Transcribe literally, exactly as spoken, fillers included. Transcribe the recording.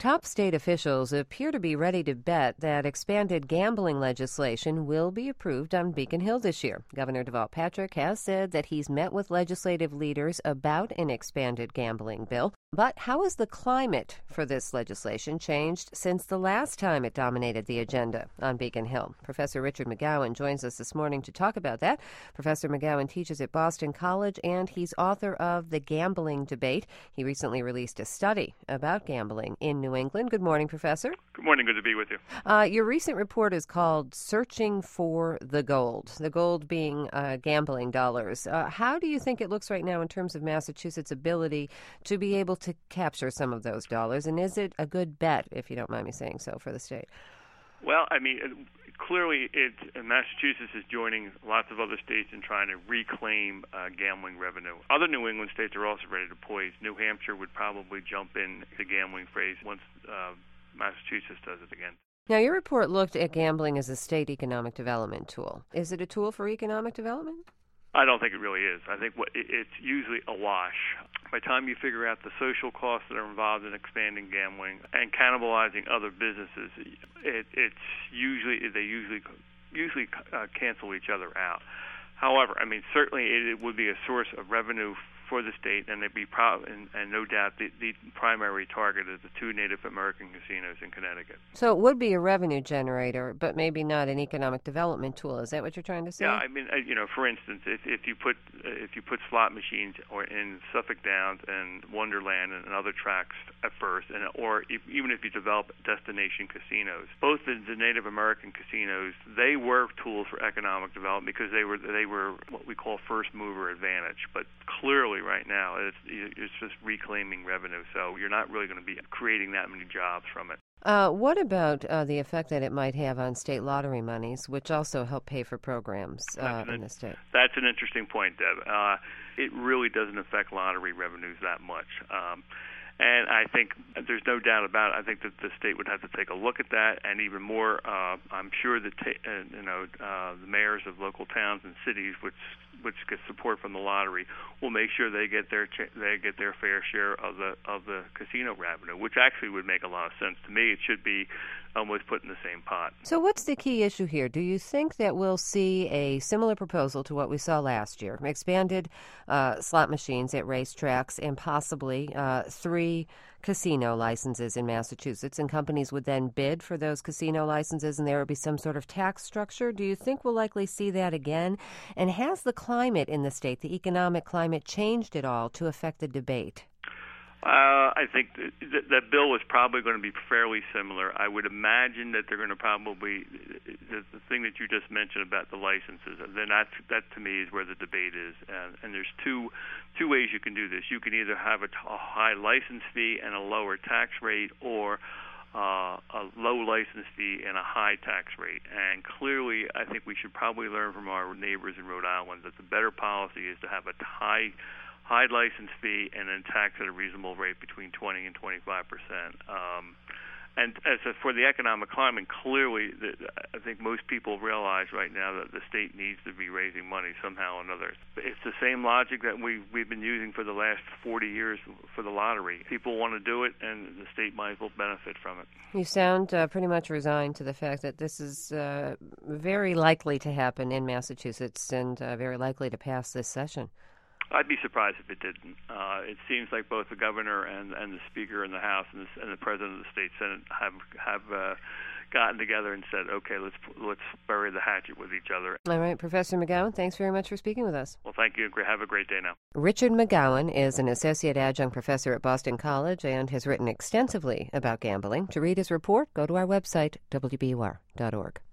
Top state officials appear to be ready to bet that expanded gambling legislation will be approved on Beacon Hill this year. Governor Deval Patrick has said that he's met with legislative leaders about an expanded gambling bill. But how has the climate for this legislation changed since the last time it dominated the agenda on Beacon Hill? Professor Richard McGowan joins us this morning to talk about that. Professor McGowan teaches at Boston College, and he's author of The Gambling Debate. He recently released a study about gambling in New England. Good morning, Professor. Good morning. Good to be with you. Uh, your recent report is called Searching for the Gold, the gold being uh, gambling dollars. Uh, how do you think it looks right now in terms of Massachusetts' ability to be able to capture some of those dollars? And is it a good bet, if you don't mind me saying so, for the state? Well, I mean, clearly it, Massachusetts is joining lots of other states in trying to reclaim uh, gambling revenue. Other New England states are also ready to poise. New Hampshire would probably jump in the gambling phrase once uh, Massachusetts does it again. Now, your report looked at gambling as a state economic development tool. Is it a tool for economic development? I don't think it really is. I think what, it's usually a wash. By the time you figure out the social costs that are involved in expanding gambling and cannibalizing other businesses, it, it's usually they usually usually uh, cancel each other out. However, I mean, certainly it, it would be a source of revenue for the state, and it'd be pro- and, and no doubt the, the primary target is the two Native American casinos in Connecticut. So it would be a revenue generator, but maybe not an economic development tool. Is that what you're trying to say? Yeah, I mean, you know, for instance, if, if you put if you put slot machines or in Suffolk Downs and Wonderland and other tracks at first, and or if, even if you develop destination casinos, both the, the Native American casinos, they were tools for economic development because they were they were what we call first mover advantage, but clearly right now it's it's just reclaiming revenue, so you're not really going to be creating that many jobs from it. Uh, what about uh, the effect that it might have on state lottery monies, which also help pay for programs uh, in the state? That's an interesting point, Deb. Uh, it really doesn't affect lottery revenues that much. Um, And I think there's no doubt about it. I think that the state would have to take a look at that, and even more, uh, I'm sure that ta- uh, you know uh, the mayors of local towns and cities, which which get support from the lottery, will make sure they get their ch- they get their fair share of the of the casino revenue, which actually would make a lot of sense to me. It should be almost put in the same pot. So what's the key issue here? Do you think that we'll see a similar proposal to what we saw last year, expanded uh, slot machines at racetracks and possibly uh, three casino licenses in Massachusetts, and companies would then bid for those casino licenses and there would be some sort of tax structure? Do you think we'll likely see that again? And has the climate in the state, the economic climate, changed at all to affect the debate? Uh, I think that, that, that bill is probably going to be fairly similar. I would imagine that they're going to probably, the, the thing that you just mentioned about the licenses, then that's, that to me is where the debate is. And, and there's two two ways you can do this. You can either have a, t- a high license fee and a lower tax rate, or uh, a low license fee and a high tax rate. And clearly, I think we should probably learn from our neighbors in Rhode Island that the better policy is to have a high high license fee and then tax at a reasonable rate between twenty and twenty-five percent. Um, and as a, for the economic climate, clearly, the, I think most people realize right now that the state needs to be raising money somehow or another. It's the same logic that we, we've been using for the last forty years for the lottery. People want to do it, and the state might as well benefit from it. You sound uh, pretty much resigned to the fact that this is uh, very likely to happen in Massachusetts and uh, very likely to pass this session. I'd be surprised if it didn't. Uh, it seems like both the governor and, and the speaker in the House and the, and the president of the state Senate have have uh, gotten together and said, "Okay, let's let's bury the hatchet with each other." All right, Professor McGowan, thanks very much for speaking with us. Well, thank you. Have a great day now. Richard McGowan is an associate adjunct professor at Boston College and has written extensively about gambling. To read his report, go to our website, w b u r dot org.